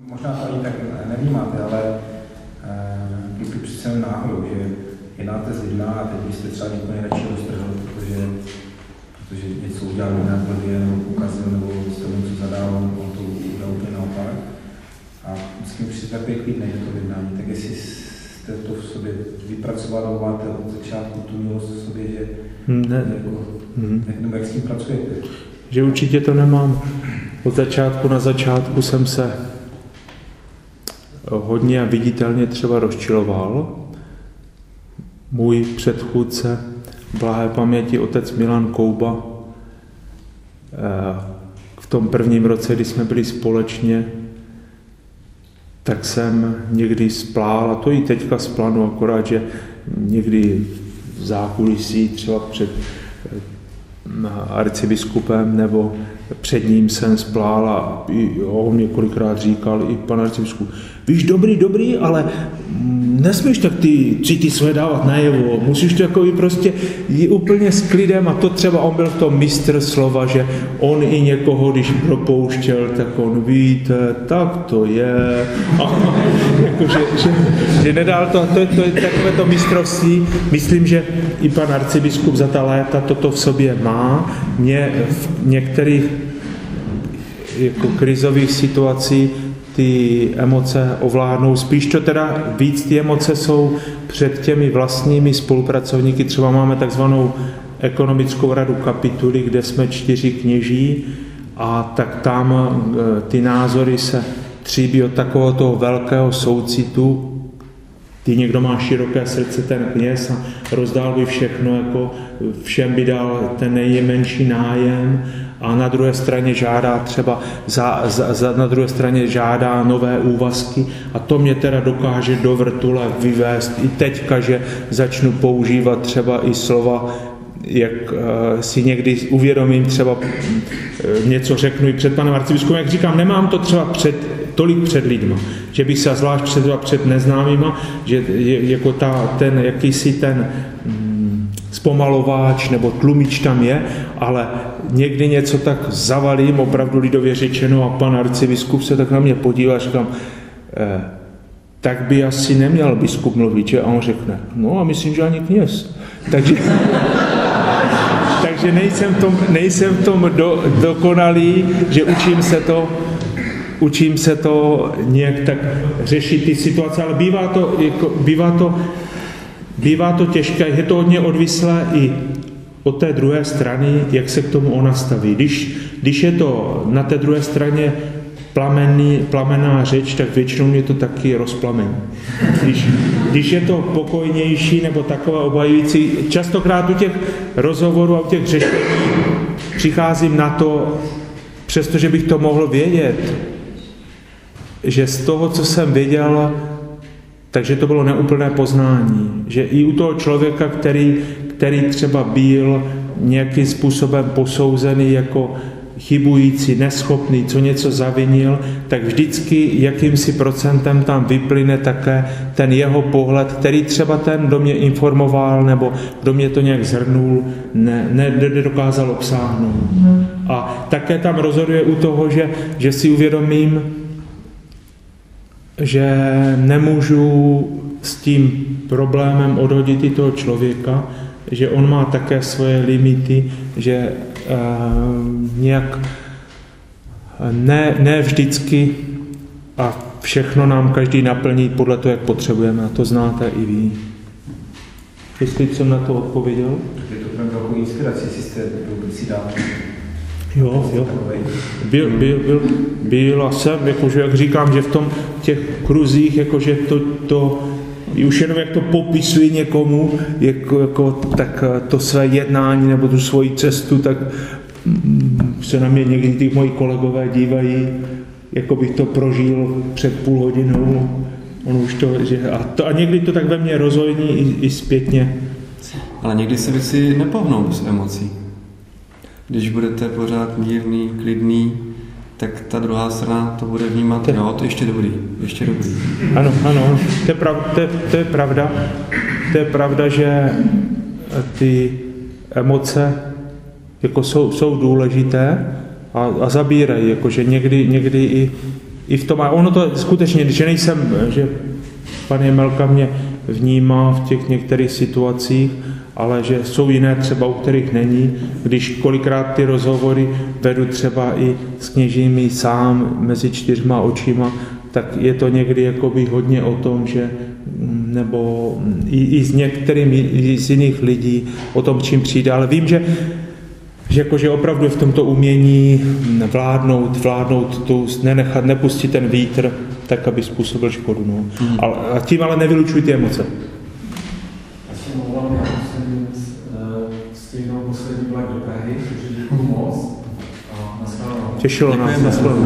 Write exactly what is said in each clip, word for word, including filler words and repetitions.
Možná to ani tak nevnímáte, ale kdyby přece náhodou, že jednáte s lidmi a teď byste třeba někoho nejradši roztrhl, protože, protože něco udělal jinak blbě, nebo ukazil, nebo jste mu něco zadal, on to udělal úplně naopak. A musím přijít takový klidnej do toho jednání, tak jestli jste to v sobě vypracovali, máte od začátku tu milost v sobě, že ne. Jako, hmm. nebo jak s tím pracujete? Že určitě to nemám. Od začátku na začátku jsem se hodně viditelně třeba rozčiloval. Můj předchůdce, blahé paměti otec Milan Kouba, v tom prvním roce, kdy jsme byli společně, tak jsem někdy splál, a to i teďka splánu, akorát, že někdy v zákulisí, třeba před arcibiskupem nebo před ním jsem splál a on mě kolikrát říkal, i pan arcibiskup, víš, dobrý, dobrý, ale nesmíš tak ty city své dávat najevo, musíš to jako prostě jít úplně s klidem, a to třeba on byl v tom mistr slova, že on i někoho, když propouštěl, tak on, víte, tak to je, a, jako, že, že, že nedal to, to, to je takové to mistrovství. Myslím, že i pan arcibiskup za ta léta toto v sobě má. Mě v některých jako krizových situací ty emoce ovládnou. Spíš to teda víc ty emoce jsou před těmi vlastními spolupracovníky. Třeba máme takzvanou ekonomickou radu kapituly, kde jsme čtyři kněží, a tak tam ty názory se tříbí od takového toho velkého soucitu. Ty někdo má široké srdce, ten kněz, a rozdál by všechno, jako všem by dal ten nejmenší nájem, a na druhé straně žádá třeba za, za, za, na druhé straně žádá nové úvazky, a to mě teda dokáže do vrtule vyvést i teďka, že začnu používat třeba i slova, jak uh, si někdy uvědomím, třeba uh, něco řeknu i před panem arcibiskupem, jak říkám, nemám to třeba před, tolik před lidma, že bych se zvlášť před, před neznámýma, že je, jako ta, ten jakýsi ten mm, zpomalováč nebo tlumič tam je, ale někdy něco tak zavalím, opravdu lidově řečeno, a pan arcibiskup se tak na mě podívá a říkám, eh, tak by asi neměl biskup mluvit, že? A on řekne, no a myslím, že ani kněz. Takže, takže nejsem v tom, nejsem v tom do, dokonalý, že učím se to učím se to nějak tak řešit ty situace, ale bývá to, jako, bývá to, bývá to těžké, je to hodně odvislé i od té druhé strany, jak se k tomu ona staví. Když, když je to na té druhé straně plamenný, plamenná řeč, tak většinou mě to taky rozplamení. Když, když je to pokojnější nebo takové obhajující, častokrát u těch rozhovorů a u těch řešení přicházím na to, přestože bych to mohl vědět, že z toho, co jsem viděl, takže to bylo neúplné poznání. Že i u toho člověka, který, který třeba byl nějakým způsobem posouzený jako chybující, neschopný, co něco zavinil, tak vždycky jakýmsi procentem tam vyplyne také ten jeho pohled, který třeba ten, kdo mě informoval nebo kdo mě to nějak zhrnul, ne, ne, nedokázal obsáhnout. A také tam rozhoduje u toho, že, že si uvědomím, že nemůžu s tím problémem odhodit i toho člověka, že on má také svoje limity, že uh, nějak ne, ne vždycky a všechno nám každý naplní podle toho, jak potřebujeme. A to znáte i vy. Jestli jsem na to odpověděl? Je to pro takovou inspiraci, jestli jste byl si dál. Jo, jo. Byl, byl, byl, byl a jsem, jakože, jak říkám, že v tom těch kruzích, jakože to, to už jenom jak to popisuji někomu, jako, jako, tak to své jednání nebo tu svoji cestu, tak se na mě někdy ty moji kolegové dívají, jako bych to prožil před půl hodinou. On už to, že, a, to, a někdy to tak ve mně rozhojní i, i zpětně. Ale někdy se věci nepohnou z emocí. Když budete pořád mírný, klidný, tak ta druhá strana to bude vnímat, to... no, to ještě dobrý, ještě dobrý. Ano, ano, to je, prav, to, to je pravda. To je pravda, že ty emoce jako jsou, jsou důležité a, a zabírají, jakože někdy, někdy i, i v tom, a ono to skutečně, že nejsem, že pan Jemelka mě vnímá v těch některých situacích, ale že jsou jiné třeba, u kterých není. Když kolikrát ty rozhovory vedu třeba i s kněžími sám mezi čtyřma očima, tak je to někdy jakoby hodně o tom, že nebo i, i s některými i z jiných lidí o tom, čím přijde, ale vím, že že jakože opravdu v tomto umění vládnout, vládnout tu, nenechat, nepustit ten vítr, tak, aby způsobil škodu. No. Mm. A, a tím ale nevylučuj ty emoce. Já jsem mluvil, já musím stihnout poslední vlak do Prahy, takže děkuju moc. A nashledanou. Těšilo nás, nashledanou.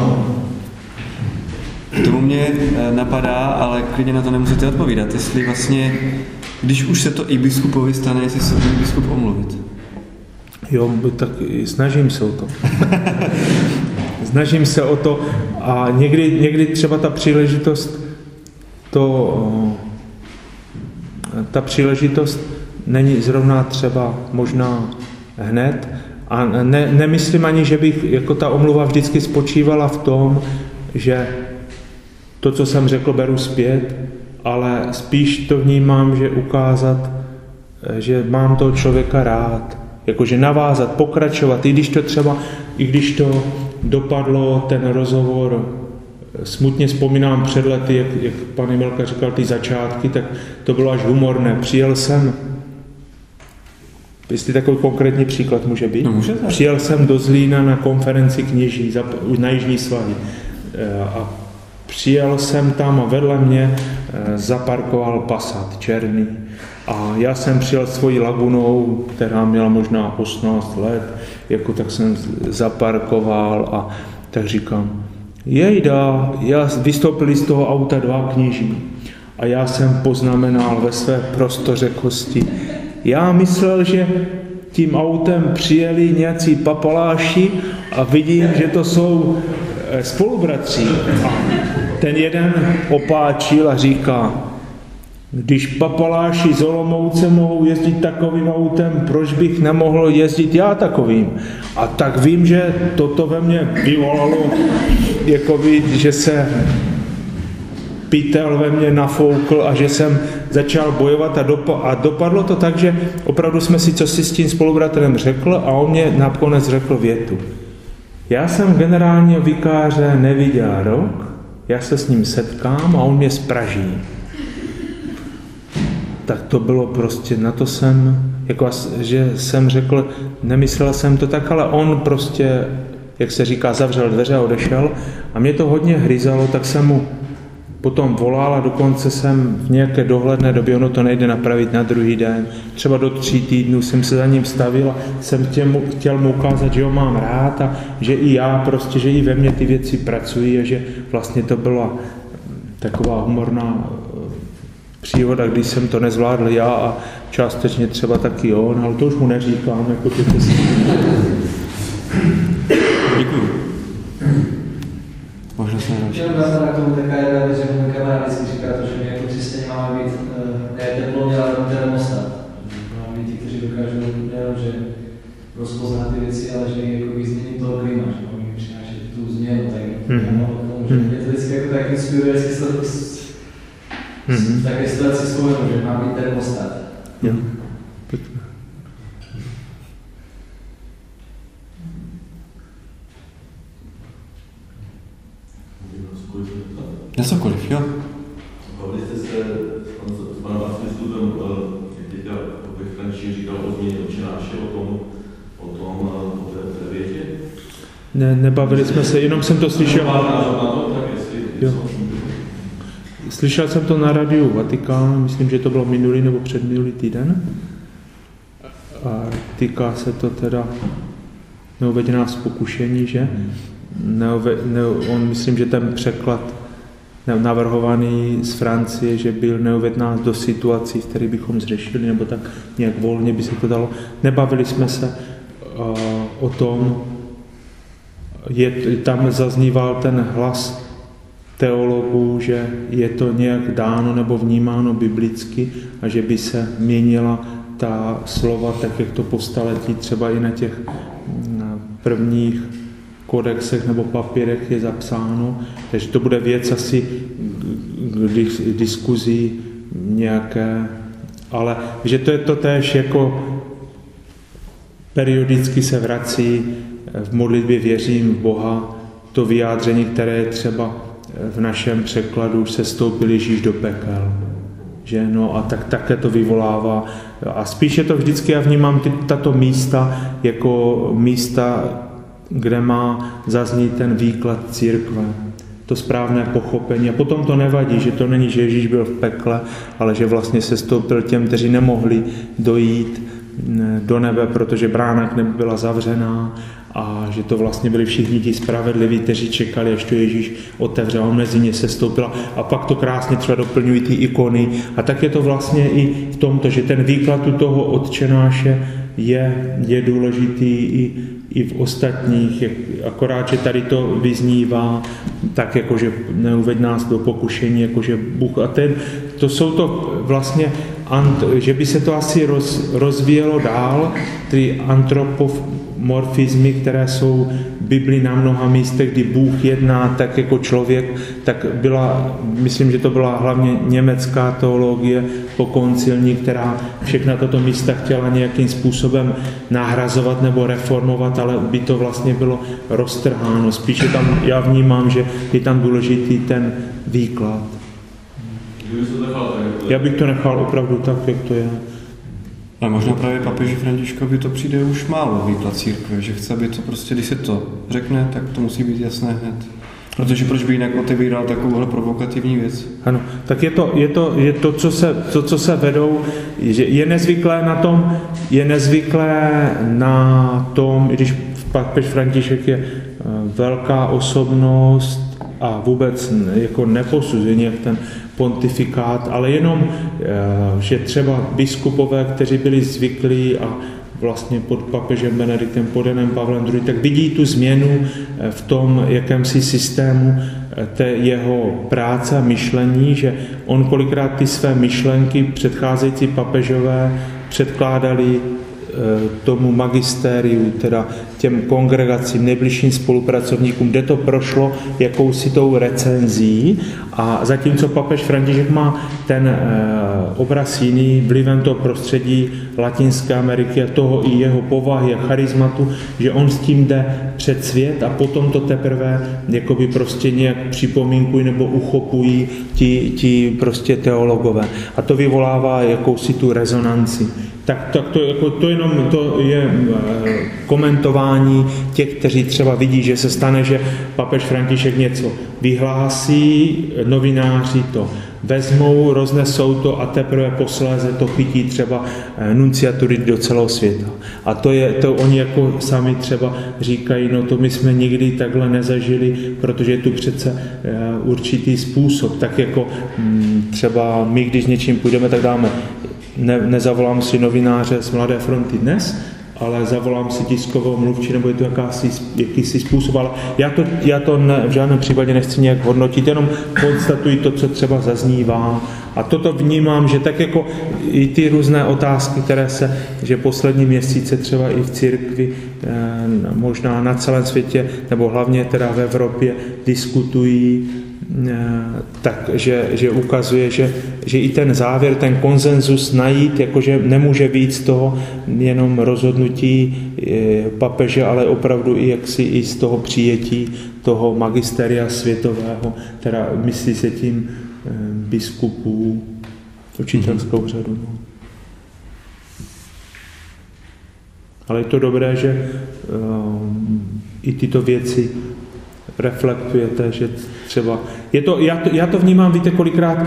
To mě napadá, ale klidně na to nemusíte odpovídat. Jestli vlastně, když už se to i biskupovi stane, jestli se může biskup omluvit. Jo, tak snažím se o to. Snažím se o to a někdy, někdy třeba ta příležitost, to, ta příležitost není zrovna třeba možná hned a ne, nemyslím ani, že bych jako ta omluva vždycky spočívala v tom, že to, co jsem řekl, beru zpět, ale spíš to vnímám, že ukázat, že mám toho člověka rád, jakože navázat, pokračovat, i když to třeba, i když to dopadlo, ten rozhovor, smutně vzpomínám před lety, jak, jak pan Jemelka říkal ty začátky, tak to bylo až humorné. Přijel jsem, jestli takový konkrétní příklad může být, no, přijel jsem do Zlína na konferenci kněží na Jižní Svahy a přijel jsem tam a vedle mě zaparkoval Passat černý. A já jsem přijel svojí Lagunou, která měla možná osmnáct let, jako tak jsem zaparkoval a tak říkám, jejda, já vystoupili z toho auta dva kněží a já jsem poznamenal ve své prostořekosti. Já myslel, že tím autem přijeli nějací papaláši a vidím, že to jsou spolubratří. A ten jeden opáčil a říká, když papaláši z Olomouce mohou jezdit takovým autem, proč bych nemohl jezdit já takovým? A tak vím, že toto ve mně vyvolalo, jako vid, že se pytel ve mně nafoukl a že jsem začal bojovat a, dopa- a dopadlo to tak, že opravdu jsme si co si s tím spolubratrem řekl a on mě nakonec řekl větu. Já jsem generálního vikáře neviděl rok, já se s ním setkám a on mě spraží. Tak to bylo prostě, na to jsem, jako že jsem řekl, nemyslel jsem to tak, ale on prostě, jak se říká, zavřel dveře a odešel a mě to hodně hryzalo, tak jsem mu potom volal a dokonce jsem v nějaké dohledné době, ono to nejde napravit na druhý den, třeba do tří týdnů jsem se za ním stavil a jsem chtěl mu, chtěl mu ukázat, že ho mám rád a že i já prostě, že i ve mně ty věci pracují a že vlastně to byla taková humorná příhoda, když jsem to nezvládl já a částečně třeba taky on, ale to už mu neříkám, jako ty ty Děkuju. Možná se další. Chtěl bych na tomu taká jedna věc, že můj kamarád vždycky říká to, že my jako křesťané máme být ne teplomně, ale termostat. Máme být ti, kteří dokážou nejenom, že rozpoznat ty věci, ale že i jako změní toho klima, že máme přinášet tu změnu. Tak mm-hmm. je to vždycky jako tak inspiruje, jestli se Mm-hmm. v také situaci vzpomenu, že má být termostat. Jo. Na cokoliv, jo? Bavili jste se s panem arcibiskupem, jak teďka ve František říkal o změně očenáše, o tom, o tom, o té větě? Ne, nebavili jsme se, jenom jsem to slyšel. Jo. Slyšel jsem to na rádiu Vatikán, myslím, že to bylo minulý nebo předminulý týden. A týká se to teda neuveď nás pokušení, že? Neuve, ne, on, myslím, že ten překlad navrhovaný z Francie, že byl neuveď nás do situací, v kterých bychom zřešili, nebo tak nějak volně by se to dalo. Nebavili jsme se uh, o tom, je, tam zazníval ten hlas teologů, že je to nějak dáno nebo vnímáno biblicky a že by se měnila ta slova, tak jak to po staletí třeba i na těch prvních kodexech nebo papírech je zapsáno, takže to bude věc asi k diskuzí nějaké, ale že to je to též jako periodicky se vrací v modlitbě věřím v Boha, to vyjádření, které je třeba v našem překladu už se stoupil Ježíš do pekel. Že no a tak také to vyvolává. A spíše to vždycky já vnímám ty, tato místa jako místa, kde má zaznít ten výklad církve. To správné pochopení. A potom to nevadí, že to není, že Ježíš byl v pekle, ale že vlastně se stoupil těm, kteří nemohli dojít do nebe, protože brána nebyla zavřená a že to vlastně byli všichni ti spravedliví, kteří čekali, až to Ježíš otevře a on mezi ně se stoupil. A pak to krásně třeba doplňují ty ikony. A tak je to vlastně i v tomto, že ten výklad toho Otčenáše je, je důležitý i, i v ostatních, akorát, že tady to vyznívá tak, jakože neuveď nás do pokušení, jakože Bůh a ten, to jsou to vlastně, že by se to asi roz, rozvíjelo dál, ty antropomorfizmy, které jsou v Biblii na mnoha místech, kdy Bůh jedná tak jako člověk, tak byla, myslím, že to byla hlavně německá teologie pokoncilní, která všechna tato místa chtěla nějakým způsobem nahrazovat nebo reformovat, ale by to vlastně bylo roztrháno. Spíše tam, já vnímám, že je tam důležitý ten výklad. Já bych to nechal opravdu tak, jak to je. Ale možná právě papeži Františkovi to přijde už málo výklad církve, že chce, aby to prostě, když se to řekne, tak to musí být jasné hned. Protože proč by jinak otevíral takovouhle provokativní věc? Ano, tak je to, je to, je to, co se, to, co se vedou, že je nezvyklé na tom, je nezvyklé na tom, když papež František je velká osobnost a vůbec jako neposuzuje nějak ten pontifikát, ale jenom, že třeba biskupové, kteří byli zvyklí a vlastně pod papežem Benediktem, pod Janem Pavlem druhým, tak vidí tu změnu v tom jakémsi systému té jeho práce a myšlení, že on kolikrát ty své myšlenky předcházející papežové předkládali tomu magistériu, teda těm kongregacím, nejbližším spolupracovníkům, kde to prošlo jakousi tou recenzí a zatímco papež František má ten e, obraz jiný vlivem toho prostředí Latinské Ameriky a toho i jeho povahy a charizmatu, že on s tím jde před svět a potom to teprve jakoby prostě nějak připomínkují nebo uchopují ti, ti prostě teologové. A to vyvolává jakousi tu rezonanci. Tak, tak to, jako, to jenom to je komentování těch, kteří třeba vidí, že se stane, že papež František něco vyhlásí, novináři to vezmou, roznesou to a teprve posléze to chytí třeba nunciatury do celého světa. A to je, to oni jako sami třeba říkají, no to my jsme nikdy takhle nezažili, protože je tu přece určitý způsob. Tak jako třeba my, když něčím půjdeme, tak dáme Ne, nezavolám si novináře z Mladé fronty dnes, ale zavolám si tiskovou mluvčí, nebo je to jakási, jakýsi způsob, ale já to, já to ne, v žádném případě nechci nějak hodnotit, jenom konstatuji to, co třeba zaznívá. A toto vnímám, že tak jako i ty různé otázky, které se, že poslední měsíce třeba i v církvi, možná na celém světě, nebo hlavně teda v Evropě, diskutují, tak, že, že ukazuje, že, že i ten závěr, ten konsenzus najít, jakože nemůže být z toho jenom rozhodnutí papeže, ale opravdu i jaksi i z toho přijetí toho magisteria světového, teda myslí se tím biskupů, učitelskou řadu. No. Ale je to dobré, že um, i tyto věci reflektujete, že třeba... Je to, já, to, já to vnímám, víte, kolikrát,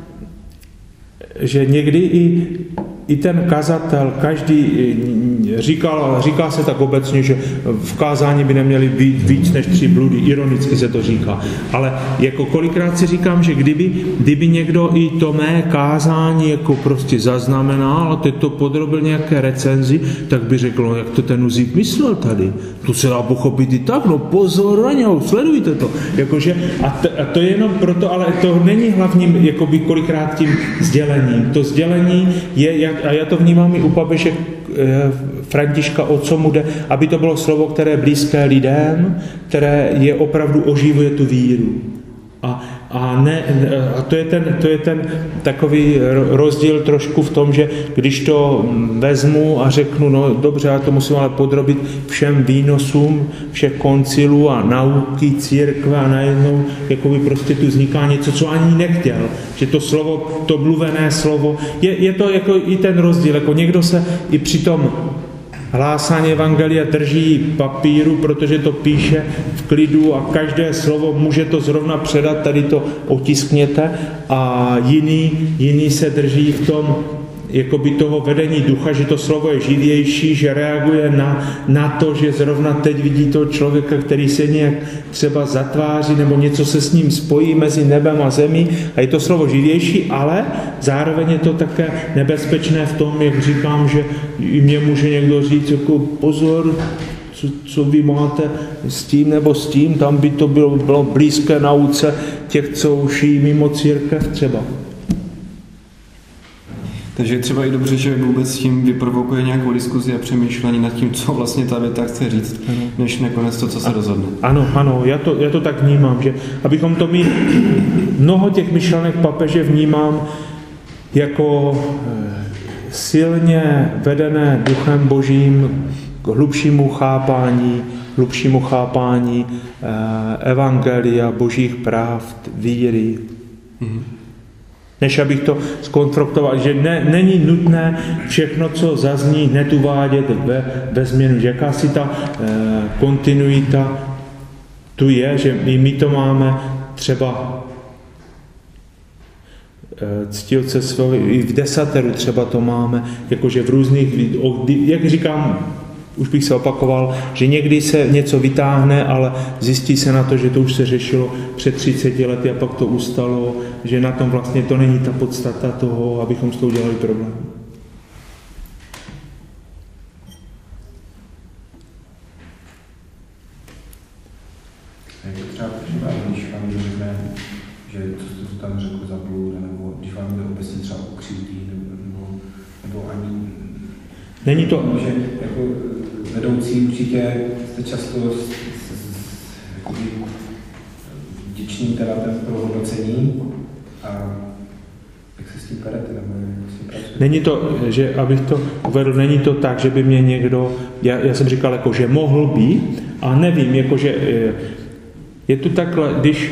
že někdy i, i ten kazatel, každý říkal, říká se tak obecně, že v kázání by neměly být víc než tři bludy, ironicky se to říká. Ale jako kolikrát si říkám, že kdyby, kdyby někdo i to mé kázání jako prostě zaznamenal a teď to podrobil nějaké recenzi, tak by řekl, no, jak to ten Uzík myslel tady. To se dá pochopit i tak, no pozor, raňou, sledujte to. Jakože, a, t, a to je jenom proto, ale to není hlavním jakoby kolikrát tím sdělením. To sdělení je, jak, a já to vnímám i u papeže Františka, o co mu jde, aby to bylo slovo, které je blízké lidem, které je opravdu oživuje tu víru. A, a, ne, a to, je ten, to je ten takový rozdíl trošku v tom, že když to vezmu a řeknu, no dobře, já to musím ale podrobit všem výnosům, všech koncilů a nauky církve a najednou jakoby prostě tu vzniká něco, co ani nechtěl. Že to slovo, to mluvené slovo, je, je to jako i ten rozdíl, jako někdo se i při tom hlásání evangelia drží papíru, protože to píše v klidu a každé slovo může to zrovna předat, tady to otiskněte, a jiný, jiný se drží v tom jakoby toho vedení ducha, že to slovo je živější, že reaguje na, na to, že zrovna teď vidí toho člověka, který se nějak třeba zatváří nebo něco se s ním spojí mezi nebem a zemí a je to slovo živější, ale zároveň je to také nebezpečné v tom, jak říkám, že i mě může někdo říct, jako pozor, co, co vy máte s tím nebo s tím, tam by to bylo, bylo blízké nauce těch, co už jí mimo církev třeba. Takže je třeba i dobře, že vůbec tím vyprovokuje nějakou diskuzi a přemýšlení nad tím, co vlastně ta věta chce říct, ano. Než nakonec to, co se rozhodne. Ano, ano, já to, já to tak vnímám, že abychom to mít, mnoho těch myšlenek papeže vnímám jako silně vedené duchem božím k hlubšímu chápání, hlubšímu chápání eh, evangelia, božích pravd, víry. Mhm. Než abych to zkonfrontoval, že ne, není nutné všechno, co zazní, hned uvádět ve, ve změnu. Že jakási ta e, kontinuita tu je, že my, my to máme třeba e, ctiotce svého, i v desateru třeba to máme, jakože v různých, jak říkám, už bych se opakoval, že někdy se něco vytáhne, ale zjistí se na to, že to už se řešilo před třiceti lety a pak to ustalo, že na tom vlastně to není ta podstata toho, abychom s tou dělali problém. Jak to třeba používá, když vám řekne, že co jste to tam řekl za blud, nebo když vám to obecně třeba ukřivdí, nebo, nebo ani... Není to... Že jako vedoucí určitě jste často vděčný teda ten pro hodnocení a jak se s tím perete, nebo jak s tím pracujete? Není to, že abych to uvedl, není to tak, že by mě někdo, já, já jsem říkal, jako, že mohl být, a nevím, jako, že je tu takhle, když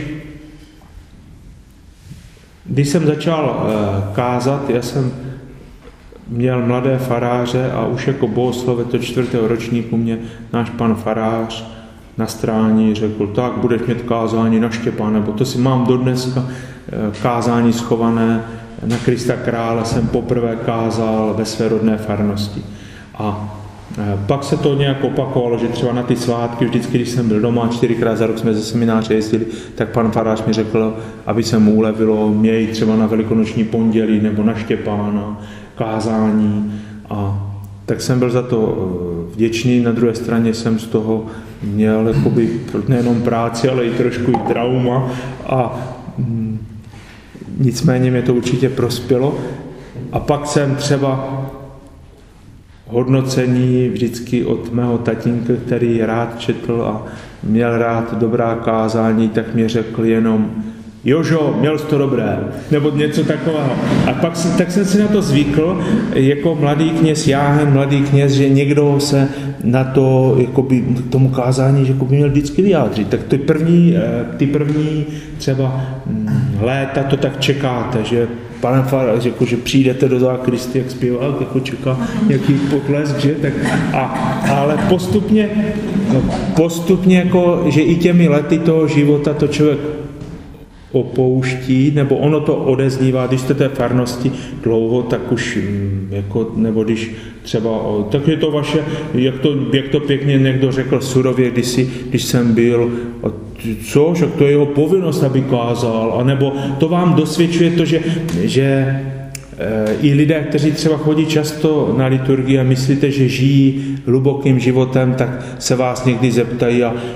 když jsem začal kázat, já jsem měl mladé faráře a už jako bohoslove to čtvrtého ročníku mě náš pan farář na stráni řekl, tak budeš mít kázání na Štěpána, nebo to si mám dodneska kázání schované na Krista Krále, jsem poprvé kázal ve své rodné farnosti. A pak se to nějak opakovalo, že třeba na ty svátky, vždycky, když jsem byl doma, čtyřikrát za rok jsme ze semináře jezdili, tak pan farář mi řekl, aby se mu ulevilo, měj třeba na velikonoční pondělí nebo na Štěpána kázání, a tak jsem byl za to vděčný. Na druhé straně jsem z toho měl jakoby nejenom práci, ale i trošku i trauma, a mm, nicméně mě to určitě prospělo. A pak jsem třeba hodnocení vždycky od mého tatínka, který rád četl a měl rád dobrá kázání, tak mě řekl jenom, Jožo, měl jsi to dobré, nebo něco takového. A pak tak jsem si na to zvykl, jako mladý kněz Jáhen, mladý kněz, že někdo se na to, jakoby, k tomu kázání, že by měl vždycky vyjádřit. Tak ty první, ty první třeba léta to tak čekáte, že pane farář, jako, že přijdete do zákristy, jak zpěvák, jako čeká nějaký potlesk, že? Tak, a, ale postupně, postupně jako, že i těmi lety toho života to člověk opouští, nebo ono to odeznívá, když jste té farnosti dlouho, tak už jako, nebo když třeba, tak je to vaše, jak to, jak to pěkně někdo řekl surově, když, si, když jsem byl, co, že to je jeho povinnost, aby kázal, anebo to vám dosvědčuje to, že, že e, i lidé, kteří třeba chodí často na liturgii a myslíte, že žijí hlubokým životem, tak se vás někdy zeptají, a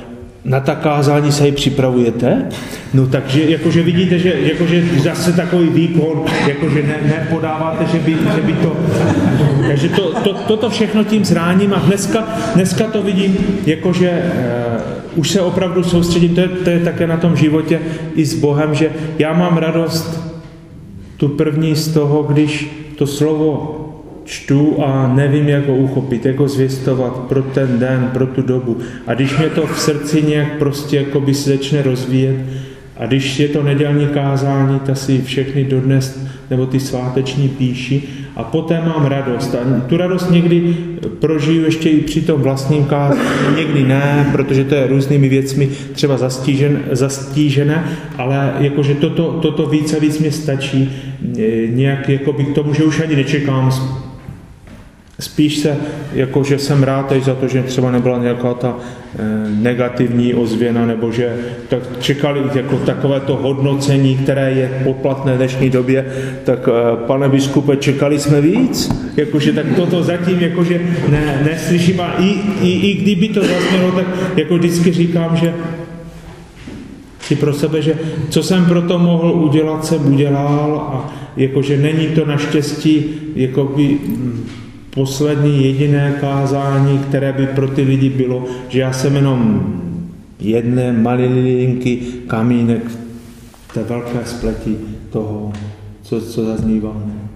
na ta kázání se i připravujete? No takže jakože vidíte, že jakože zase takový výkon, jakože ne, nepodáváte, že by, že by to... Takže to, to, toto všechno tím zráním a dneska, dneska to vidím, jakože uh, už se opravdu soustředím, to je, to je také na tom životě i s Bohem, že já mám radost tu první z toho, když to slovo čtu a nevím, jak ho uchopit, jak ho zvěstovat pro ten den, pro tu dobu. A když mě to v srdci nějak prostě jakoby se začne rozvíjet a když je to nedělní kázání, tak si všechny dodnes nebo ty sváteční píši a poté mám radost. A tu radost někdy prožiju ještě i při tom vlastním kázání, někdy ne, protože to je různými věcmi třeba zastížen, zastížené, ale jakože toto, toto víc a víc mě stačí nějak jakoby k tomu, že už ani nečekám. Spíš se, jakože jsem rád teď za to, že třeba nebyla nějaká ta e, negativní ozvěna, nebo že tak čekali jako takové to hodnocení, které je poplatné v dnešní době, tak e, pane biskupe, čekali jsme víc? Jakože tak toto zatím jakože ne, neslyším a i, i, i kdyby to zaznělo, tak jako vždycky říkám, že si pro sebe, že co jsem pro to mohl udělat, jsem udělal a jakože není to naštěstí jakoby poslední jediné kázání, které by pro ty lidi bylo, že já jsem jenom jedné malilinky kamínek té velké spleti toho, co, co zaznívá.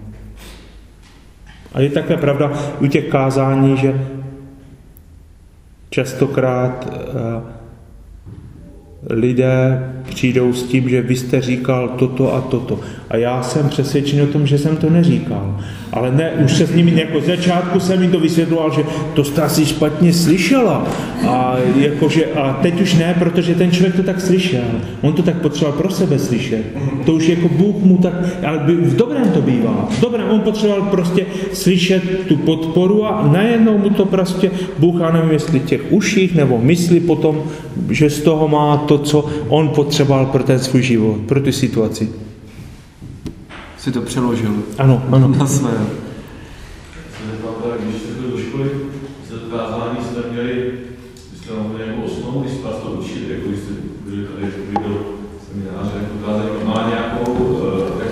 A je také pravda u těch kázání, že častokrát uh, lidé přijdou s tím, že vy jste říkal toto a toto. A já jsem přesvědčen o tom, že jsem to neříkal. Ale ne, už se s nimi jako z začátku jsem jim to vysvětloval, že to jste asi špatně slyšela. A, jakože, a teď už ne, protože ten člověk to tak slyšel. On to tak potřeboval pro sebe slyšet. To už jako Bůh mu tak, ale v dobrém to bývá. V dobrém, on potřeboval prostě slyšet tu podporu a najednou mu to prostě Bůh, já nevím, jestli těch uších nebo myslí potom, že z toho má to, co on potřeboval pro ten svůj život, pro tu situaci. Si to přeložil. Ano, ano. Na své. Když jste byli do školy, jste to kázání jste měli, když jste nám nějakou osnovu, když jste vás to učili, jako když jste byli tady, jako do semináře, jako kázání, má nějakou, tak,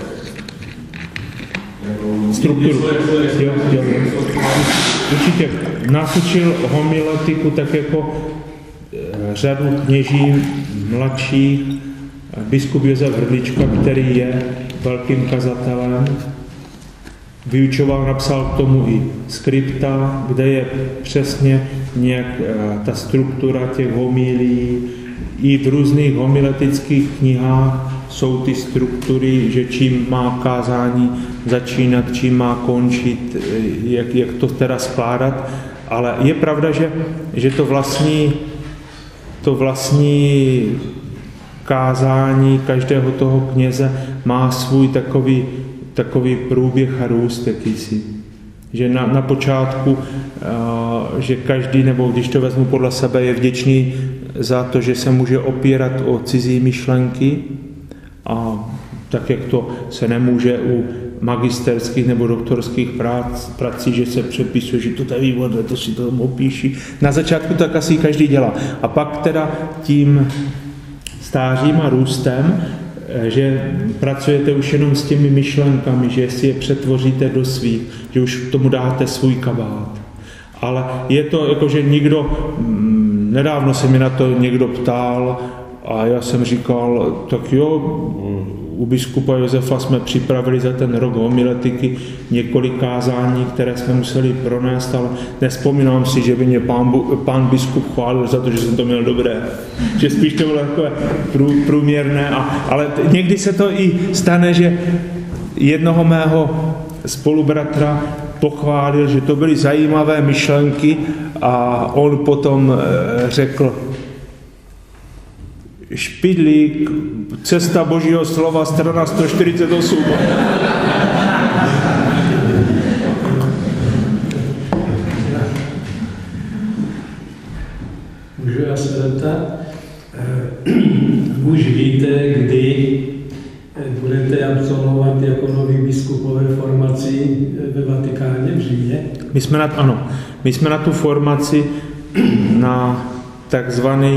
nějakou strukturu. Něco, jo, jo, jo. Určitě nás učil homiletiku tak jako řadu kněží mladších, biskup Josef Hrdlička, který je velkým kazatelem, vyučoval, napsal k tomu i skripta, kde je přesně nějak ta struktura těch homilí. I v různých homiletických knihách jsou ty struktury, že čím má kázání začínat, čím má končit, jak, jak to teda skládat. Ale je pravda, že, že to vlastní to vlastní kázání každého toho kněze má svůj takový, takový průběh a růst jakýsi. Že na, na počátku, uh, že každý, nebo když to vezmu podle sebe, je vděčný za to, že se může opírat o cizí myšlenky a tak, jak to se nemůže u magisterských nebo doktorských prác, prací, že se přepisuje, že to je výborné, to si to opíší. Na začátku tak asi každý dělá. A pak teda tím stářím a růstem, že pracujete už jenom s těmi myšlenkami, že si je přetvoříte do svých, že už k tomu dáte svůj kabát. Ale je to jako, že nikdo, nedávno se mi na to někdo ptal a já jsem říkal, tak jo, u biskupa Josefa jsme připravili za ten rok homiletiky několik kázání, které jsme museli pronést, ale nespomínám si, že by mě pán, pán biskup chválil za to, že jsem to měl dobré. Že spíš to bylo takové prů, průměrné. A, ale někdy se to i stane, že jednoho mého spolubratra pochválil, že to byly zajímavé myšlenky a on potom řekl, Špidlík, Cesta Božího slova, strana sto čtyřicet osm. Můžu já se zeptat? Už víte, kdy budete absolvovat jako nový biskupové formaci ve Vatikáně v Římě? My jsme na, ano, my jsme na tu formaci na takzvaný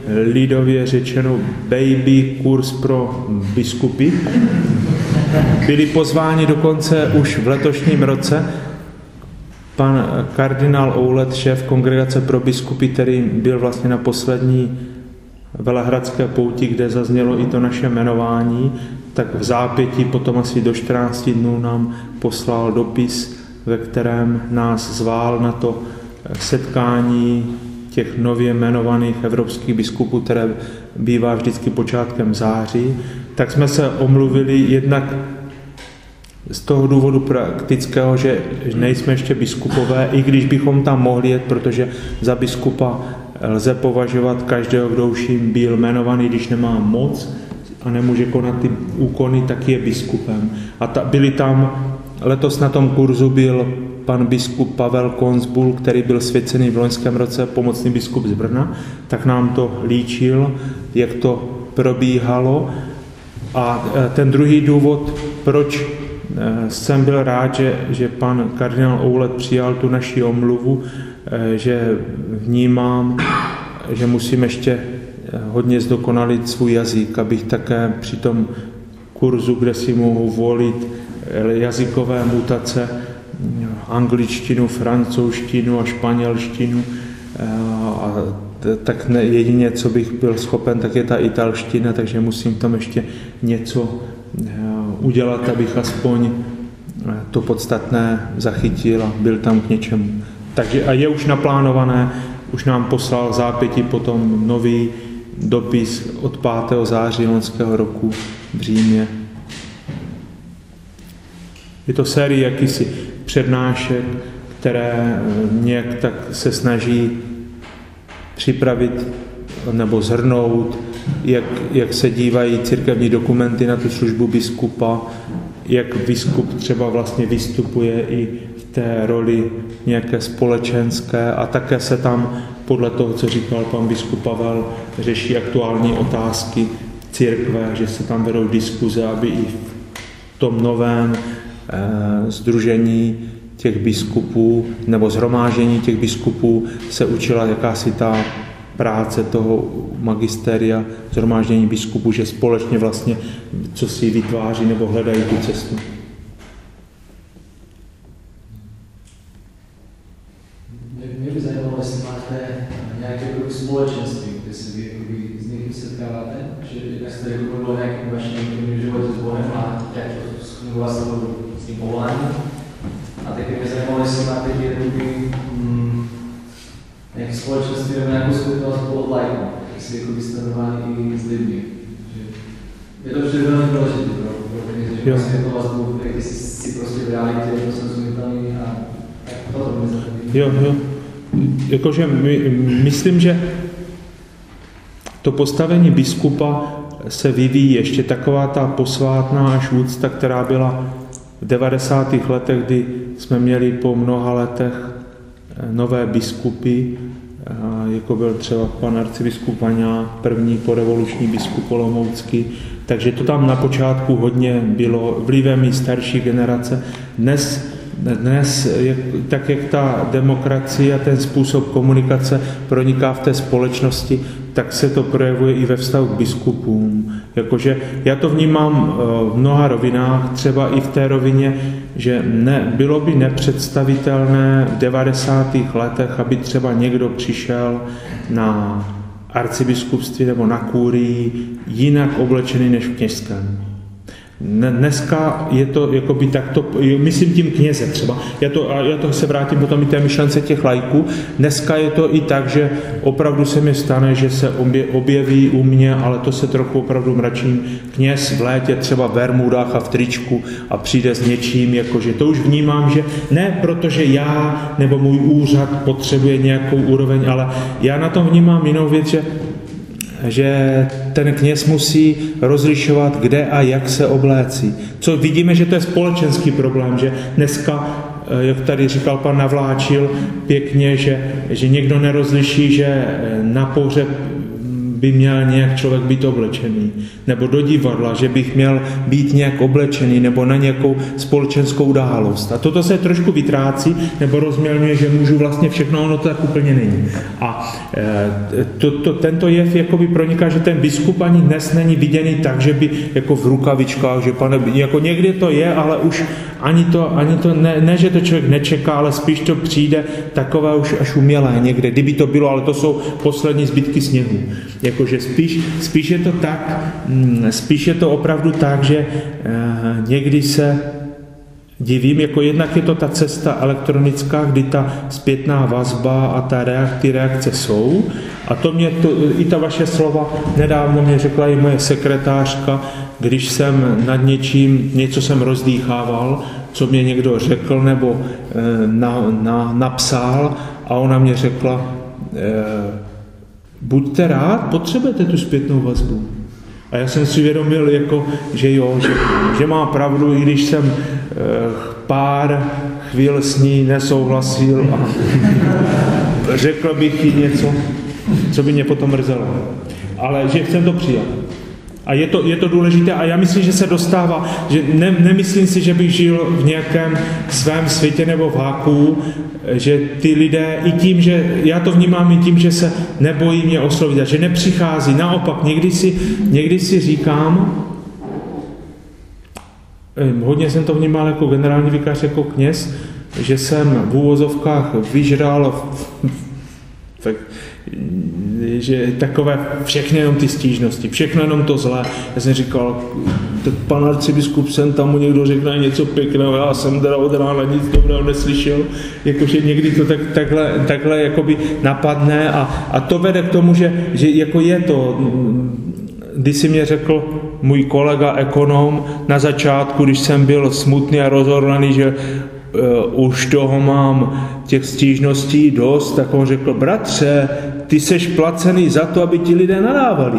lidově řečeno baby kurz pro biskupy. Byli pozváni dokonce už v letošním roce pan kardinál Oulet, šéf kongregace pro biskupy, který byl vlastně na poslední velehradské pouti, kde zaznělo i to naše jmenování, tak v zápětí potom asi do čtrnácti dnů nám poslal dopis, ve kterém nás zval na to setkání těch nově jmenovaných evropských biskupů, které bývá vždycky počátkem září. Tak jsme se omluvili jednak z toho důvodu praktického, že nejsme ještě biskupové, i když bychom tam mohli jet, protože za biskupa lze považovat každého, kdo už jim byl jmenovaný, když nemá moc a nemůže konat ty úkony, tak je biskupem. A ta, byli tam, letos na tom kurzu byl pan biskup Pavel Konzbul, který byl svěcený v loňském roce, pomocný biskup z Brna, tak nám to líčil, jak to probíhalo. A ten druhý důvod, proč jsem byl rád, že, že pan kardinál Oulet přijal tu naši omluvu, že vnímám, že musím ještě hodně zdokonalit svůj jazyk, abych také při tom kurzu, kde si mohu volit jazykové mutace, angličtinu, francouzštinu a španělštinu, a tak ne, jedině, co bych byl schopen, tak je ta italština, takže musím tam ještě něco udělat, abych aspoň to podstatné zachytil a byl tam k něčemu. Takže a je už naplánované, už nám poslal v zápětí potom nový dopis od pátého září loňského roku v Římě. Je to série jakýsi přednášek, které nějak tak se snaží připravit nebo zhrnout, jak, jak se dívají církevní dokumenty na tu službu biskupa, jak biskup třeba vlastně vystupuje i v té roli nějaké společenské a také se tam podle toho, co říkal pan biskup Pavel, řeší aktuální otázky církve, že se tam vedou diskuze, aby i v tom novém eh, sdružení těch biskupů nebo shromáždění těch biskupů se učila jakási ta práce toho magisteria, shromáždění biskupů, že společně vlastně co si vytváří nebo hledají tu cestu. Mě by zajímalo, jestli máte nějaké společenství, kde se vy s někým setkáváte, že jak jste jako bylo nějakým vaším životě s Bohem a jak to zkušenilo s tím povoláním. A taky mě zajímalo, jestli máte mm, nějaké společenství nebo nějakou skupinu od lajků, jestli jako byste normálně i s lidmi. Je to vždy velmi důležité pro mě, že vlastně to vazbu, jak jsi si prostě v realitě je to srozumitelný a tak toto mě zajímá. Jo, jo. Jakože my, myslím, že to postavení biskupa se vyvíjí ještě taková ta posvátná až úcta, která byla v devadesátých letech, kdy jsme měli po mnoha letech nové biskupy, jako byl třeba pan arcibiskup Vaňák, první porevoluční biskup olomoucký, takže to tam na počátku hodně bylo vlivem i starší generace. Dnes, dnes jak, tak jak ta demokracie a ten způsob komunikace proniká v té společnosti, tak se to projevuje i ve vztahu k biskupům. Jakože já to vnímám v mnoha rovinách, třeba i v té rovině, že ne, bylo by nepředstavitelné v devadesátých letech, aby třeba někdo přišel na arcibiskupství nebo na kurii jinak oblečený než v kněžském. Dneska je to jakoby takto, myslím tím kněze třeba, já to, a já to se vrátím potom i té myšlence těch laiků, dneska je to i tak, že opravdu se mi stane, že se objeví u mě, ale to se trochu opravdu mračím, kněz v létě třeba v bermudách a v tričku a přijde s něčím, jakože to už vnímám, že ne protože já nebo můj úřad potřebuje nějakou úroveň, ale já na tom vnímám jinou věc, že že ten kněz musí rozlišovat, kde a jak se oblécí. Co vidíme, že to je společenský problém, že dneska, jak tady říkal pan Navláčil pěkně, že, že někdo nerozliší, že na pohřeb by měl nějak člověk být oblečený, nebo do divadla, že bych měl být nějak oblečený, nebo na nějakou společenskou událost. A toto se trošku vytrácí, nebo rozmělňuje, že můžu vlastně všechno, ono to tak úplně není. A to, to, tento jev jakoby proniká, že ten biskup ani dnes není viděný tak, že by jako v rukavičkách, že pane, jako někdy to je, ale už ani to, ani to ne, ne, že to člověk nečeká, ale spíš to přijde takové už až umělé někde, kdyby to bylo, ale to jsou poslední zbytky sněhu. Jakože spíš, spíš je to tak, spíš je to opravdu tak, že eh, někdy se divím, jako jednak je to ta cesta elektronická, kdy ta zpětná vazba a ta reak, ty reakce jsou. A to mě, to, i ta vaše slova nedávno mě řekla i moje sekretářka, když jsem nad něčím, něco jsem rozdýchával, co mě někdo řekl nebo e, na, na, napsal a ona mě řekla, e, buďte rád, potřebujete tu zpětnou vazbu. A já jsem si uvědomil, jako, že jo, že, že má pravdu, i když jsem e, pár chvíl s ní nesouhlasil a řekl bych jí něco, co by mě potom mrzelo. Ale že jsem to přijal. A je to, je to důležité a já myslím, že se dostává, že ne, nemyslím si, že bych žil v nějakém svém světě nebo v háku, že ty lidé i tím, že já to vnímám i tím, že se nebojí mě oslovit a že nepřichází. Naopak, někdy si, někdy si říkám, hodně jsem to vnímal jako generální vikář, jako kněz, že jsem v úvozovkách vyžral tak, že takové všechny jenom ty stížnosti, všechno jenom to zlé. Já jsem říkal, tak pan arcibiskup sem tam mu někdo řekne něco pěkného, já jsem teda od rána nic dobrého neslyšel, jakože někdy to tak, takhle, takhle jakoby napadne a, a to vede k tomu, že, že jako je to, když si mě řekl můj kolega ekonom na začátku, když jsem byl smutný a rozhodlaný, že Uh, už toho mám těch stížností dost, tak on řekl, bratře, ty seš placený za to, aby ti lidé nadávali.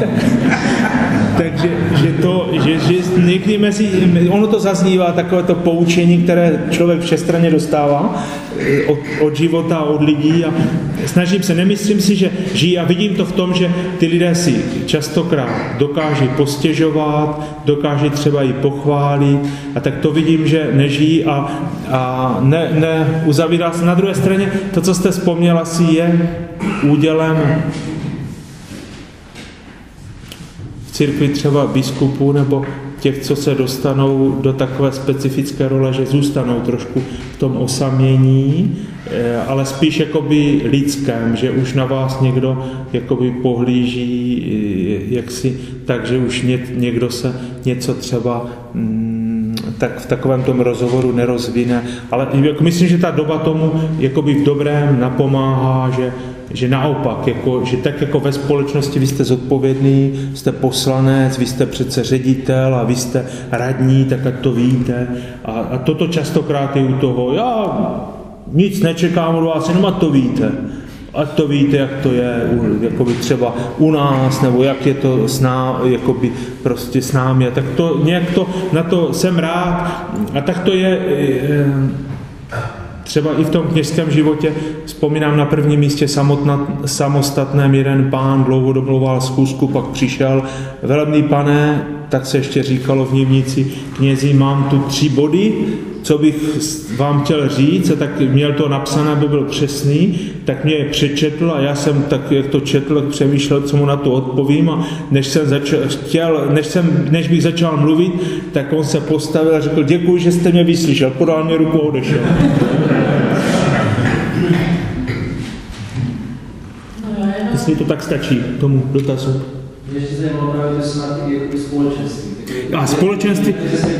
Takže že to, že, že někdy mezi, ono to zaznívá, takové to poučení, které člověk všestranně dostává od, od života, od lidí a snažím se, nemyslím si, že žijí a vidím to v tom, že ty lidé si častokrát dokáží postěžovat, dokáží třeba i pochválit a tak to vidím, že nežijí a, a ne, ne uzavírá se. Na druhé straně to, co jste vzpomněl, asi je údělem v církvi třeba biskupů nebo těch, co se dostanou do takové specifické role, že zůstanou trošku v tom osamění, ale spíš jakoby lidském, že už na vás někdo jakoby pohlíží, jaksi, takže už někdo se něco třeba tak v takovém tom rozhovoru nerozvine, ale jako myslím, že ta doba tomu jakoby v dobrém napomáhá, že že naopak, jako, že tak jako ve společnosti vy jste zodpovědný, jste poslanec, vy jste přece ředitel a vy jste radní, tak ať to víte. A, a toto častokrát je u toho, já nic nečekám od vás, jenom ať to víte. Ať to víte, jak to je jakoby třeba u nás, nebo jak je to s námi, jakoby prostě s námi. A tak to, nějak to, na to jsem rád. A tak to je... je třeba i v tom kněžském životě vzpomínám na prvním místě samotna, samostatném jeden pán dlouho domluval schůzku, pak přišel velebný pane, tak se ještě říkalo v Nivnici, knězi, mám tu tři body, co bych vám chtěl říct, a tak měl to napsané, aby byl přesný, tak mě je přečetl a já jsem tak, jak to četl, přemýšlel, co mu na to odpovím a než jsem začal, chtěl, než, jsem, než bych začal mluvit, tak on se postavil a řekl, děkuji, že jste mě vyslyšel, podal mě ruku a odešel. Jestli to tak stačí tomu dotazu. Mě ještě zajímalo právě, že snad i jako společenství. A společenství?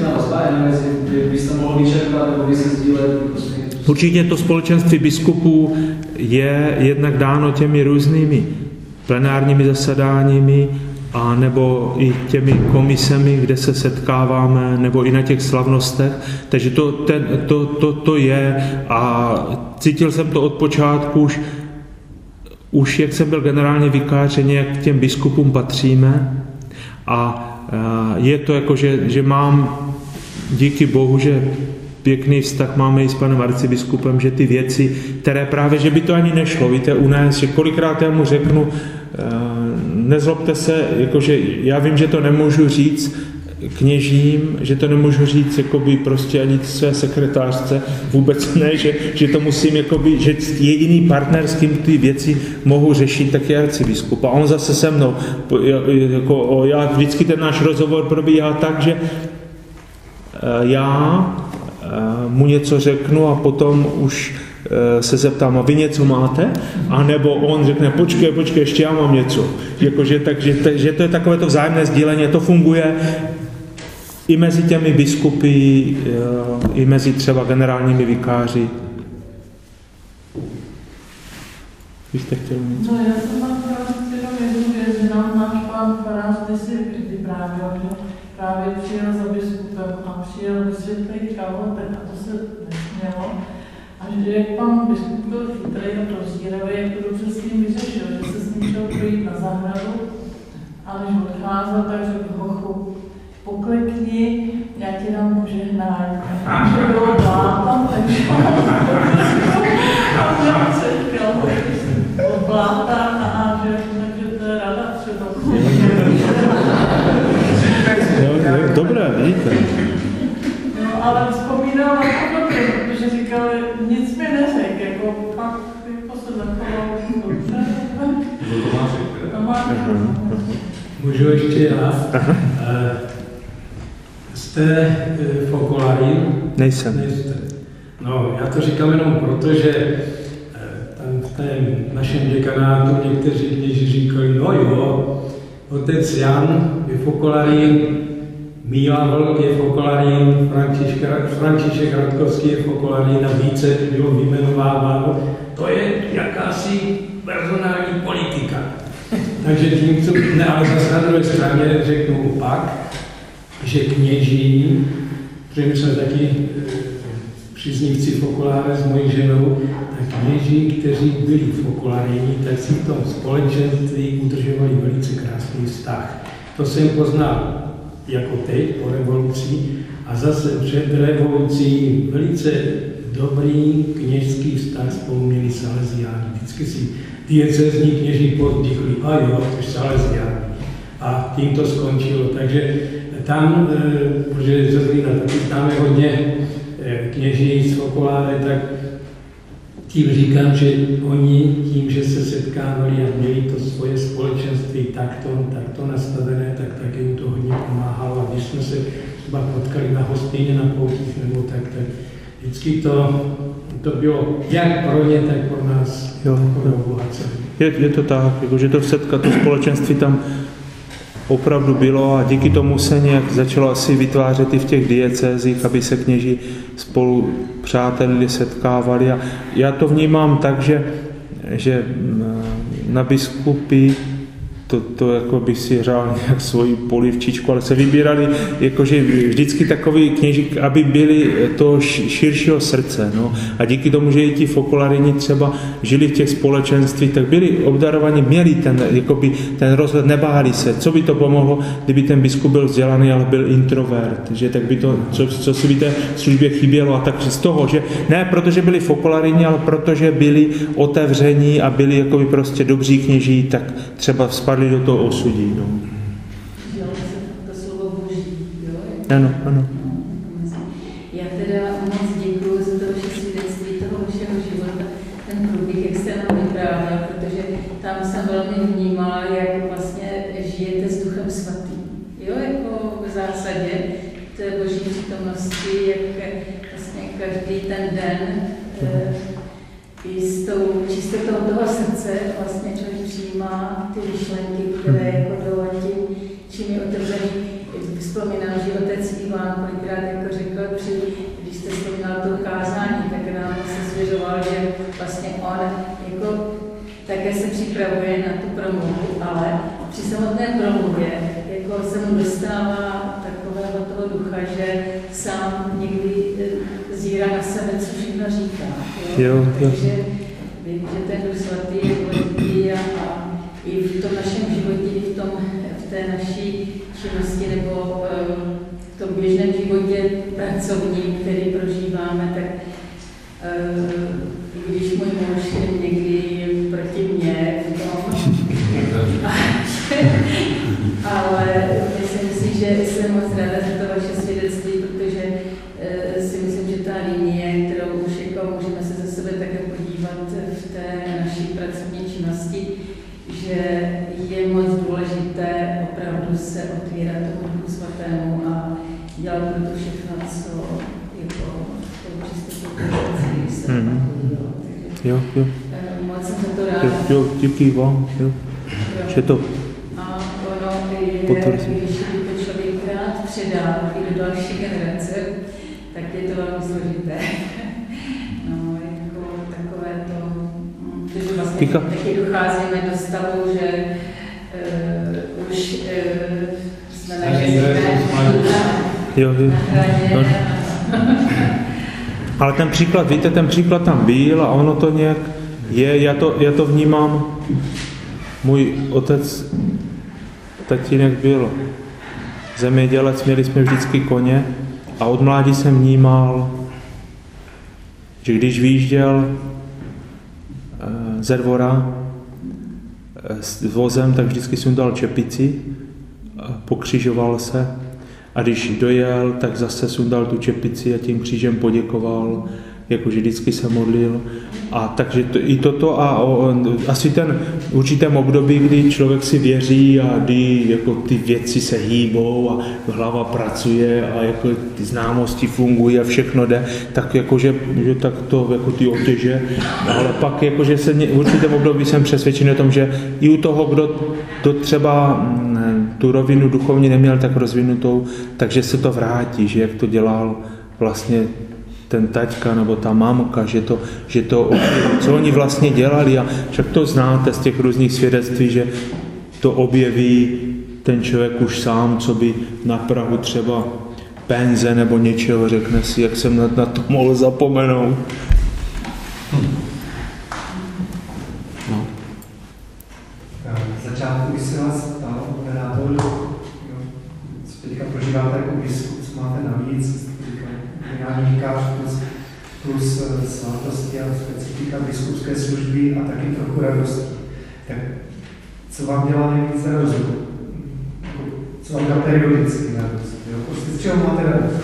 Určitě to společenství biskupů je jednak dáno těmi různými plenárními zasedáními a nebo i těmi komisemi, kde se setkáváme, nebo i na těch slavnostech. Takže to, ten, to, to, to je a cítil jsem to od počátku už, už jak jsem byl generální vikář, že nějak k těm biskupům patříme a je to jako, že, že mám díky Bohu, že pěkný vztah máme i s panem arcibiskupem, že ty věci, které právě, že by to ani nešlo, víte, unést, že kolikrát já mu řeknu nezlobte se, jakože já vím, že to nemůžu říct kněžím, že to nemůžu říct jakoby prostě ani své sekretářce, vůbec ne, že, že to musím jakoby, že jediný partner, s kým ty věci mohu řešit, tak je arcibiskup. A on zase se mnou, jako, já vždycky ten náš rozhovor probíhá tak, že já mu něco řeknu a potom už se zeptám, a vy něco máte? A nebo on řekne, počkej, počkej, ještě já mám něco. Jakože, takže že to je takové to vzájemné sdílení, to funguje i mezi těmi biskupy, i mezi třeba generálními vikáři. Vy jste chtěli něco? No, já jsem mám jenom jednu věc, že nám náš pán farář kdysi vyprávěl, že právě přijel za biskupem a přijel vysvětlit kalhotek a to se nesmělo. A že jak pan biskup byl chytrý a prozíravý, jak to dobře s ním vyřešil, že se s ním šel projít na zahradu a než odcházel, tak řekl hochu, poklekni, já ti dám požehnání. A že bylo bláta, takže a měl před kalhotek od bláta a že takže to je rada třeba. Dobré, vidíte. No, ale vzpomínal na to, protože říkal, nic mi neřekl, jako pak jako se zachoval dobře. Tomášek. Můžu ještě já? Jste fokoláři? Nejsem. Nejste. No, já to říkám jenom proto, že tam v tém našem děkanátu někteří kněží říkali, no jo, otec Jan je fokolář, Míla Vlk je fokolář, František Radkovský je fokolář, na více bylo vyjmenováváno. To je jakási personální politika. Takže tím, co, ne, ale zase na druhé straně řeknu opak, že kněží, protože my jsme taky e, příznivci fokoláře s mojí ženou, tak kněží, kteří byli fokoláři, tak si v tom společenství udržovali velice krásný vztah. To jsem poznal jako teď, po revoluci, a zase před revolucí velice dobrý kněžský vztah spolu měli Salesiáni. Vždycky si diecézní kněží poddychli, a jo, to je Salesiáni. A tím to skončilo. Takže tam, protože ze Zlína taky tam je hodně kněží z fokoláře, tak tím říkám, že oni tím, že se setkávali a měli to svoje společenství takto, takto nastavené, tak taky jim to hodně pomáhalo. A když jsme se třeba potkali na hostině, na poutích nebo tak, tak vždycky to, to bylo jak pro ně, tak pro nás obohacení. Je, je to tak, jako, že to setkat, to společenství tam opravdu bylo a díky tomu se nějak začalo asi vytvářet i v těch diecézích, aby se kněží spolu přátelili, setkávali. A já to vnímám tak, že, že na biskupy to, to jako by si hrál nějak svoji polivčičku, ale se vybírali jakože vždycky takový kněží, aby byli to širšího srdce. No. A díky tomu, že i ti fokolárini třeba žili v těch společenstvích, tak byli obdarovaní, měli ten, jakoby, ten rozhled, nebáli se. Co by to pomohlo, kdyby ten biskup byl vzdělaný, ale byl introvert, že tak by to, co, co si by té službě chybělo. A tak z toho, že ne protože byli fokolárini, ale protože byli otevření a byli jakoby prostě dobří kněží, tak třeba spadli do toho osudí. No. To slovo boží, jo? Ano, ano. Já teda moc děkuji za to vaše svědectví toho vašeho života, ten průběh, jak jste nám vyprávěl, protože tam jsem velmi vnímala, jak vlastně žijete s Duchem Svatým. Jo, jako v zásadě té boží přítomnosti, jak vlastně každý ten den eh, i s tou čistotou toho srdce vlastně člověk přijímá ty myšlenky, které jako do tím, čím je otevřený. Vzpomínám, že otec Ivan kolikrát jako řekl, při, když jste vzpomínal to kázání, tak nám se svěřoval, že vlastně on jako také se připravuje na tu promluvu, ale při samotné promluvě jako se mu dostává takového toho ducha, že sám někdy zírá na sebe, co všechno říká. Jo? Jo, jo. Takže vím, že ten Duch Svatý je důležitý a, a i v tom našem životě, i v, tom, v té naší činnosti nebo v tom běžném životě pracovním, který prožíváme, tak i když můj muž někdy je proti mně v tom, a že udělal pro to všechno, co jako to přístupu se mm. Jo, jo. Moc jsem za to ráda. Jo, jo, díky vám, jo. Že to a ono je, když to člověk rád předá i do další generace, tak je to velmi složité. No, jako takové to, že vlastně Týka. taky docházíme do stavu, že uh, už uh, jsme na Jo, jo. No. Ale ten příklad, víte, ten příklad tam byl a ono to nějak je, já to, já to vnímám, můj otec, tatínek byl zemědělec, měli jsme vždycky koně a od mládí jsem vnímal, že když vyjížděl ze dvora s vozem, tak vždycky sundal čepici, pokřižoval se a když dojel, tak zase sundal tu čepici a tím křížem poděkoval, jakože vždycky se modlil. A takže to, i toto a o, asi ten určitém období, kdy člověk si věří a kdy jako ty věci se hýbou a hlava pracuje a jako ty známosti fungují a všechno jde, tak jakože že tak to jako ty obtěže, ale pak jakože se v určitém období jsem přesvědčený o tom, že i u toho, kdo to třeba tu rovinu duchovní neměl tak rozvinutou, takže se to vrátí, že jak to dělal vlastně ten taťka nebo ta mamka, že to, že to, co oni vlastně dělali a však to znáte z těch různých svědectví, že to objeví ten člověk už sám, co by na prahu třeba penze nebo něčeho, řekne si, jak jsem na, na to mohl zapomenout. No. V začátku, když se vás ptal operátor, co teďka prožíváte jako biskup, co máte navíc, generálníkář plus, plus svátosti a specifika biskupské služby a taky trochu radosti. Tak co vám dělá nejvíc radost? Co vám dělá periodicky radost? Prostě z čeho máte radost?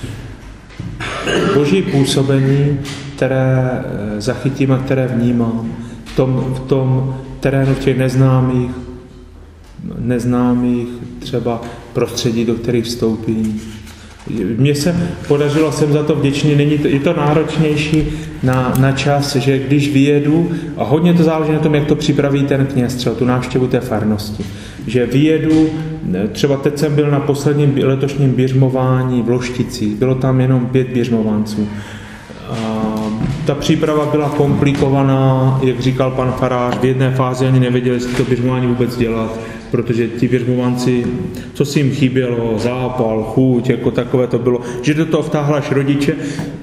Boží působení, které zachytím a které vnímám, v tom, v tom terénu, v těch neznámých, neznámých třeba prostředí, do kterých vstoupím. Mně se podařilo, jsem za to vděčný, není to, je to náročnější na, na čas, že když vyjedu, a hodně to záleží na tom, jak to připraví ten kněz, třeba tu návštěvu té farnosti, že vyjedu, třeba teď jsem byl na posledním letošním běžmování v Lošticích, bylo tam jenom pět běžmovanců. A ta příprava byla komplikovaná, jak říkal pan farář, v jedné fázi ani nevěděli, jestli to běžmování vůbec dělat, protože ti běžmovanci, co si jim chybělo, zápal, chuť, jako takové to bylo, že do toho vtáhl až rodiče,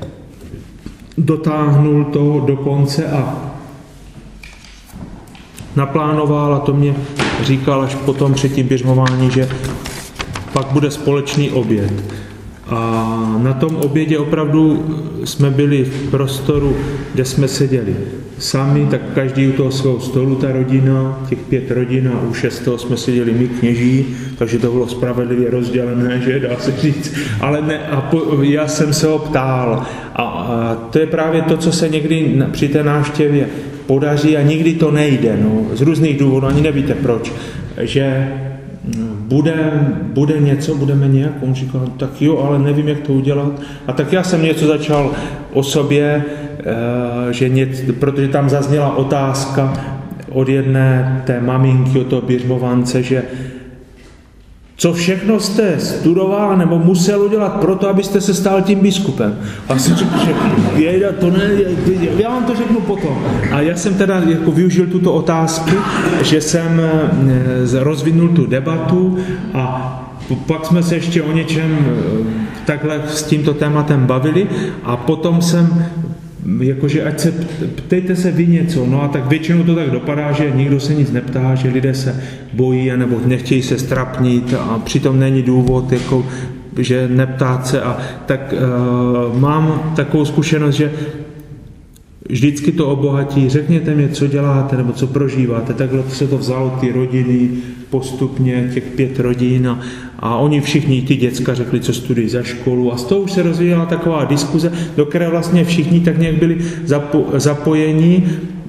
dotáhnul to do konce a naplánoval, a to mě říkal až potom před tím běžmování, že pak bude společný oběd. A na tom obědě opravdu jsme byli v prostoru, kde jsme seděli sami, tak každý u toho svého stolu, ta rodina, těch pět rodin a u šestého jsme seděli my kněží, takže to bylo spravedlivě rozdělené, že dá se říct. Ale ne, a po, já jsem se ho ptal a, a to je právě to, co se někdy při té návštěvě podaří a nikdy to nejde, no, z různých důvodů, ani nevíte proč, že bude, bude něco, budeme nějak, on říkal, tak jo, ale nevím, jak to udělat. A tak já jsem něco začal o sobě, že něco, protože tam zazněla otázka od jedné té maminky, od toho běžmovance, že co všechno jste studoval nebo musel udělat proto, abyste se stal tím biskupem. A jsem řekl, že jejda, to ne, já vám to řeknu potom. A já jsem teda jako využil tuto otázku, že jsem rozvinul tu debatu a pak jsme se ještě o něčem takhle s tímto tématem bavili a potom jsem jakože ať se, ptejte se vy něco, no a tak většinou to tak dopadá, že nikdo se nic neptá, že lidé se bojí, nebo nechtějí se strapnit a přitom není důvod, jako, že neptát se a tak uh, mám takovou zkušenost, že vždycky to obohatí, řekněte mi, co děláte nebo co prožíváte, takhle se to vzalo ty rodiny, postupně těch pět rodin a, a oni všichni, ty děcka řekli, co studují za školu a z toho už se rozvíjela taková diskuze, do které vlastně všichni tak nějak byli zapo, zapojeni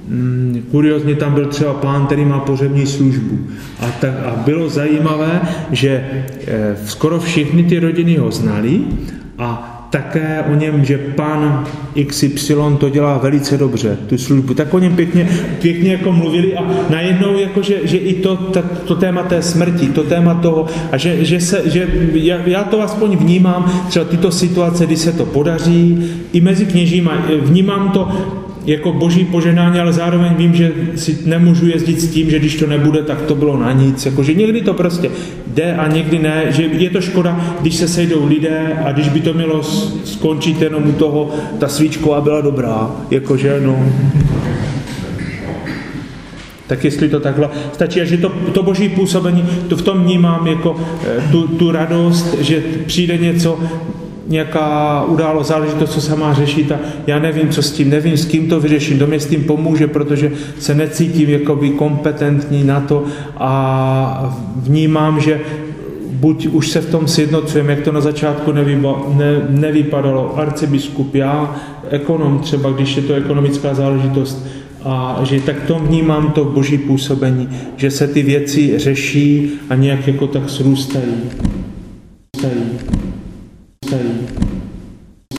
mm, kuriozně tam byl třeba pán, který má pohřební službu. A, tak, a bylo zajímavé, že eh, skoro všechny ty rodiny ho znali a také o něm, že pan iks ypsilon to dělá velice dobře, tu službu. Tak o něm pěkně, pěkně jako mluvili a najednou, jako, že, že i to, to, to téma té smrti, to téma toho, a že, že, se, že já, já to aspoň vnímám, třeba tyto situace, kdy se to podaří, i mezi kněžíma, vnímám to jako boží požehnání, ale zároveň vím, že si nemůžu jezdit s tím, že když to nebude, tak to bylo na nic. Jako, že někdy to prostě jde a někdy ne, že je to škoda, když se sejdou lidé a když by to mělo skončit jenom u toho, ta svíčková byla dobrá, jakože no. Tak jestli to takhle stačí, a že to, to boží působení, to v tom vnímám jako tu, tu radost, že přijde něco, nějaká událost, záležitost, co se má řešit a já nevím, co s tím, nevím, s kým to vyřeším, kdo mě s tím pomůže, protože se necítím jakoby kompetentní na to a vnímám, že buď už se v tom sjednocujeme, jak to na začátku nevyba, ne, nevypadalo, arcibiskup, já, ekonom třeba, když je to ekonomická záležitost, a že tak to vnímám to boží působení, že se ty věci řeší a nějak jako tak srůstají. Srůstají. Srůstají.